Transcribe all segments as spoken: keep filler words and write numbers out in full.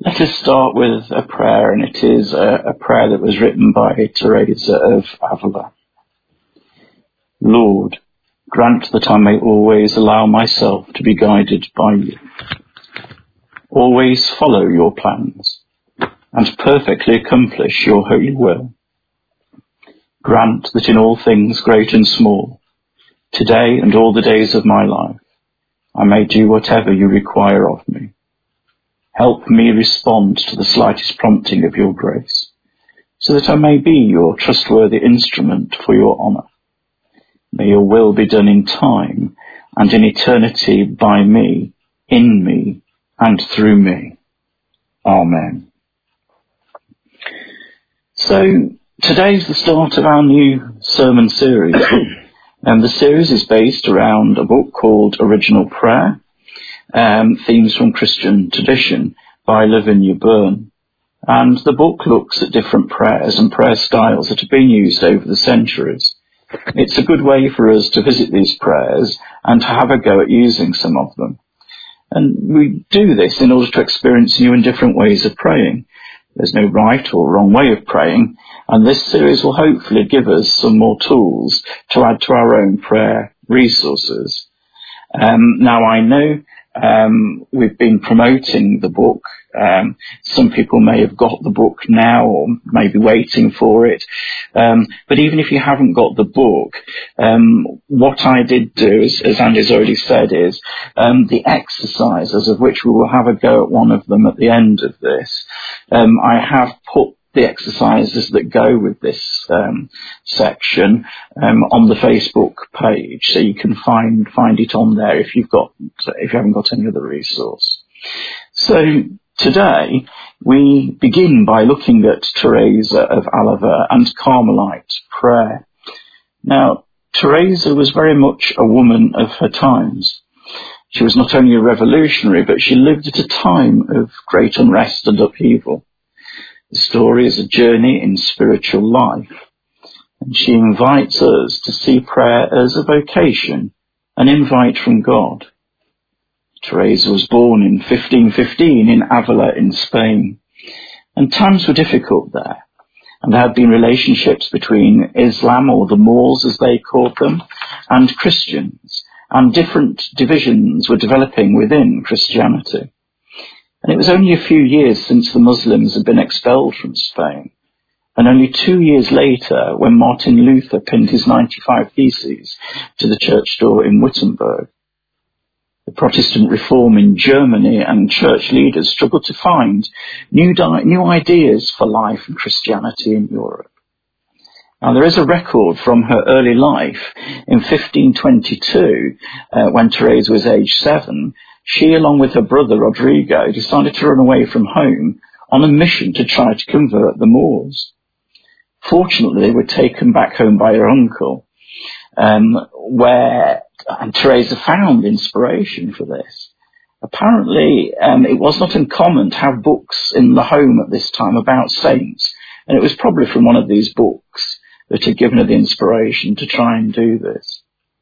Let us start with a prayer, and it is a, a prayer that was written by Teresa of Avila. Lord, grant that I may always allow myself to be guided by you. Always follow your plans and perfectly accomplish your holy will. Grant that in all things great and small, today and all the days of my life, I may do whatever you require of me. Help me respond to the slightest prompting of your grace, so that I may be your trustworthy instrument for your honour. May your will be done in time and in eternity by me, in me, and through me. Amen. So today's the start of our new sermon series, and the series is based around a book called Original Prayer, um, Themes from Christian Tradition by Lavinia Byrne. And the book looks at different prayers and prayer styles that have been used over the centuries. It's a good way for us to visit these prayers and to have a go at using some of them. And we do this in order to experience new and different ways of praying. There's no right or wrong way of praying, and this series will hopefully give us some more tools to add to our own prayer resources. Um, now I know um, we've been promoting the book. Um, some people may have got the book now or may be waiting for it. Um, but even if you haven't got the book, um, what I did do, as, as Andy's already said, is um, the exercises, of which we will have a go at one of them at the end of this. Um, I have put the exercises that go with this um, section um, on the Facebook page, so you can find find it on there if you've got if you haven't got any other resource. So today we begin by looking at Teresa of Avila and Carmelite prayer. Now, Teresa was very much a woman of her times. She was not only a revolutionary, but she lived at a time of great unrest and upheaval. The story is a journey in spiritual life, and she invites us to see prayer as a vocation, an invite from God. Teresa was born in fifteen fifteen in Avila in Spain, and times were difficult there, and there had been relationships between Islam, or the Moors as they called them, and Christians, and different divisions were developing within Christianity. And it was only a few years since the Muslims had been expelled from Spain, and only two years later when Martin Luther pinned his ninety-five Theses to the church door in Wittenberg. The Protestant reform in Germany and church leaders struggled to find new, di- new ideas for life and Christianity in Europe. Now, there is a record from her early life. In fifteen twenty-two, uh, when Teresa was aged seven, she, along with her brother Rodrigo, decided to run away from home on a mission to try to convert the Moors. Fortunately, they were taken back home by her uncle, um, where and Teresa found inspiration for this. Apparently, um, it was not uncommon to have books in the home at this time about saints, and it was probably from one of these books that had given her the inspiration to try and do this.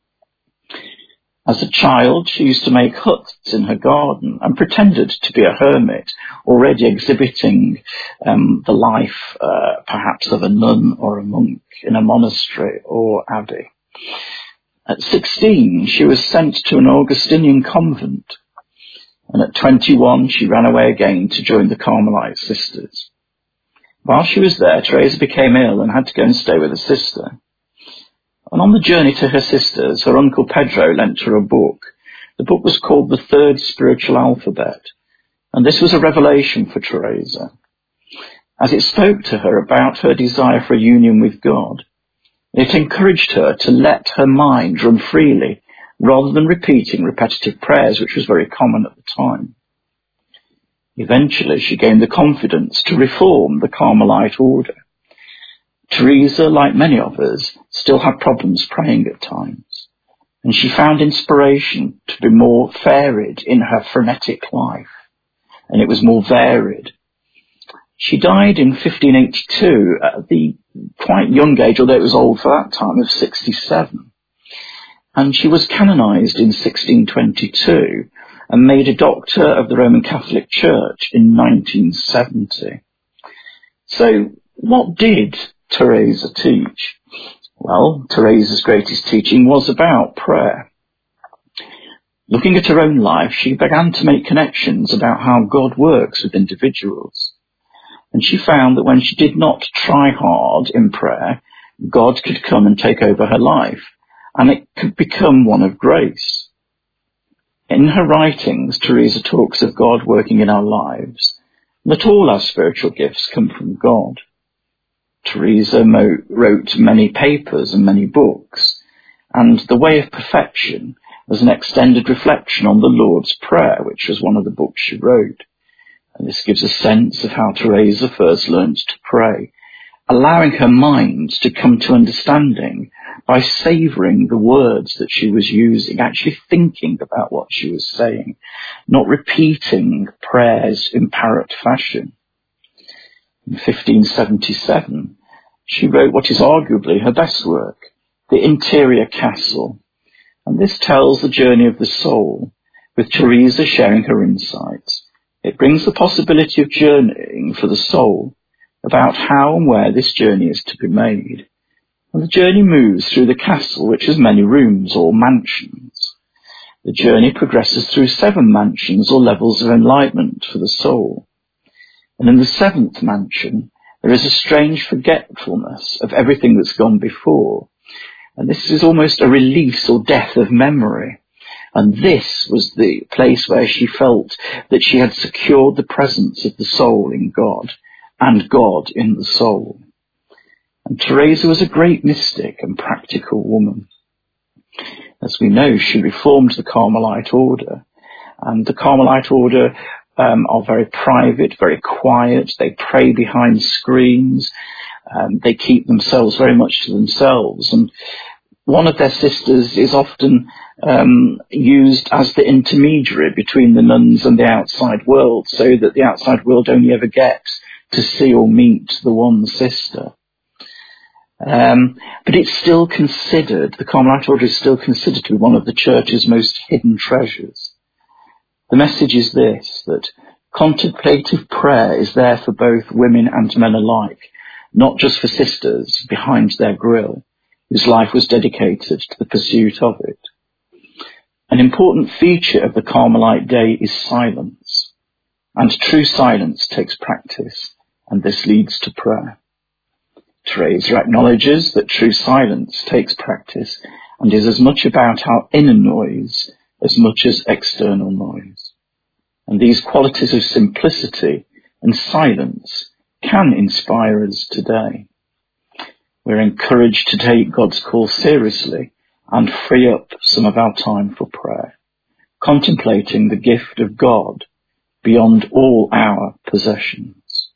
As a child, she used to make huts in her garden and pretended to be a hermit, already exhibiting um, the life, uh, perhaps, of a nun or a monk in a monastery or abbey. At sixteen, she was sent to an Augustinian convent, and at twenty-one, she ran away again to join the Carmelite sisters. While she was there, Teresa became ill and had to go and stay with a sister. And on the journey to her sisters, her uncle Pedro lent her a book. The book was called The Third Spiritual Alphabet, and this was a revelation for Teresa, as it spoke to her about her desire for a union with God. It encouraged her to let her mind run freely, rather than repeating repetitive prayers, which was very common at the time. Eventually, she gained the confidence to reform the Carmelite order. Teresa, like many of us, still had problems praying at times, and she found inspiration to be more varied in her frenetic life, and it was more varied. She died in fifteen eighty-two at the quite young age, although it was old for that time, of sixty-seven. And she was canonized in sixteen twenty-two and made a doctor of the Roman Catholic Church in nineteen seventy. So, what did Teresa teach? Well, Teresa's greatest teaching was about prayer. Looking at her own life, she began to make connections about how God works with individuals. And she found that when she did not try hard in prayer, God could come and take over her life, and it could become one of grace. In her writings, Teresa talks of God working in our lives, that all our spiritual gifts come from God. Teresa mo- wrote many papers and many books, and The Way of Perfection was an extended reflection on the Lord's Prayer, which was one of the books she wrote. And this gives a sense of how Teresa first learned to pray, allowing her mind to come to understanding by savouring the words that she was using, actually thinking about what she was saying, not repeating prayers in parrot fashion. In fifteen seventy-seven, she wrote what is arguably her best work, The Interior Castle, and this tells the journey of the soul, with Teresa sharing her insights. It brings the possibility of journeying for the soul about how and where this journey is to be made. And the journey moves through the castle, which has many rooms or mansions. The journey progresses through seven mansions or levels of enlightenment for the soul. And in the seventh mansion, there is a strange forgetfulness of everything that's gone before. And this is almost a release or death of memory. And this was the place where she felt that she had secured the presence of the soul in God, and God in the soul. And Teresa was a great mystic and practical woman. As we know, she reformed the Carmelite order, and the Carmelite order um, are very private, very quiet. They pray behind screens. Um, they keep themselves very much to themselves. And one of their sisters is often um, used as the intermediary between the nuns and the outside world, so that the outside world only ever gets to see or meet the one sister. Um, but it's still considered, the Carmelite order is still considered to be one of the Church's most hidden treasures. The message is this, that contemplative prayer is there for both women and men alike, not just for sisters behind their grill, whose life was dedicated to the pursuit of it. An important feature of the Carmelite day is silence, and true silence takes practice, and this leads to prayer. Teresa acknowledges that true silence takes practice and is as much about our inner noise as much as external noise. And these qualities of simplicity and silence can inspire us today. We're encouraged to take God's call seriously and free up some of our time for prayer, contemplating the gift of God beyond all our possessions.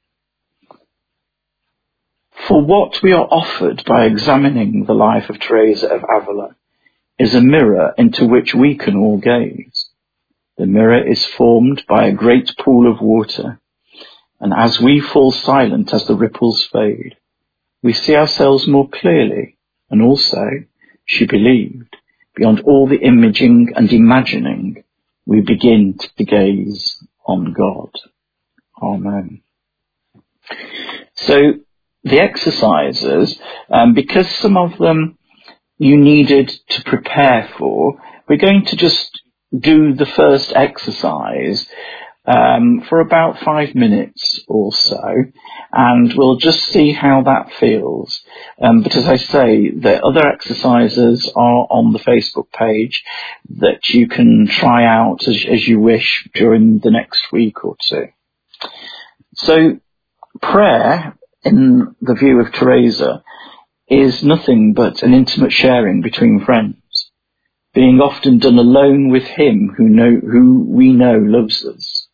For what we are offered by examining the life of Teresa of Avila is a mirror into which we can all gaze. The mirror is formed by a great pool of water, and as we fall silent as the ripples fade, we see ourselves more clearly, and also, she believed, beyond all the imaging and imagining, we begin to gaze on God. Amen. So, the exercises, um, because some of them you needed to prepare for, we're going to just do the first exercise um, for about five minutes or so, and we'll just see how that feels. Um, but as I say, the other exercises are on the Facebook page that you can try out as, as you wish during the next week or two. So, prayer, in the view of Teresa, is nothing but an intimate sharing between friends, being often done alone with him who know who we know loves us.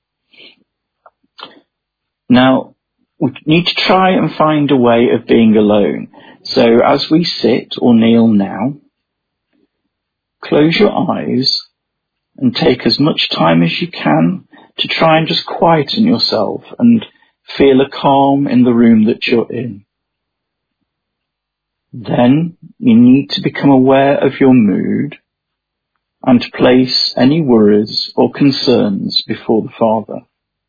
Now, we need to try and find a way of being alone. So as we sit or kneel now, close your eyes and take as much time as you can to try and just quieten yourself and feel a calm in the room that you're in. Then you need to become aware of your mood and place any worries or concerns before the Father,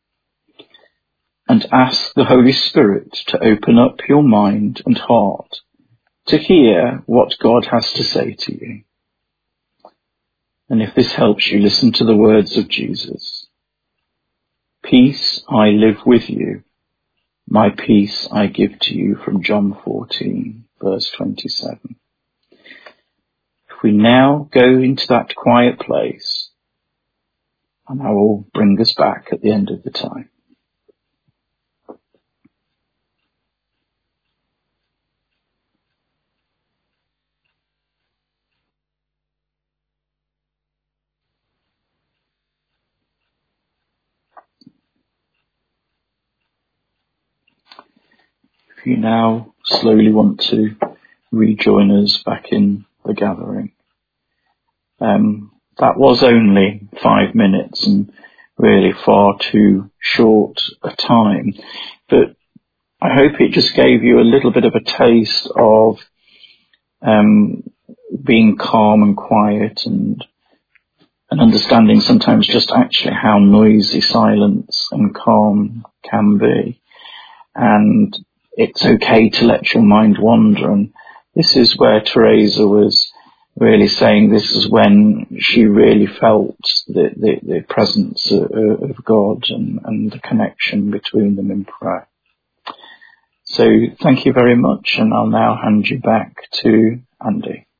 and ask the Holy Spirit to open up your mind and heart to hear what God has to say to you. And if this helps you, listen to the words of Jesus. Peace I live with you, my peace I give to you, from John fourteen, verse twenty-seven. If we now go into that quiet place, and I will bring us back at the end of the time. If you now slowly want to rejoin us back in the gathering. Um, that was only five minutes and really far too short a time, but I hope it just gave you a little bit of a taste of um, being calm and quiet, and and understanding sometimes just actually how noisy silence and calm can be. And it's okay to let your mind wander. And this is where Teresa was really saying this is when she really felt the, the, the presence of, of God and, and the connection between them in prayer. So thank you very much, and I'll now hand you back to Andy.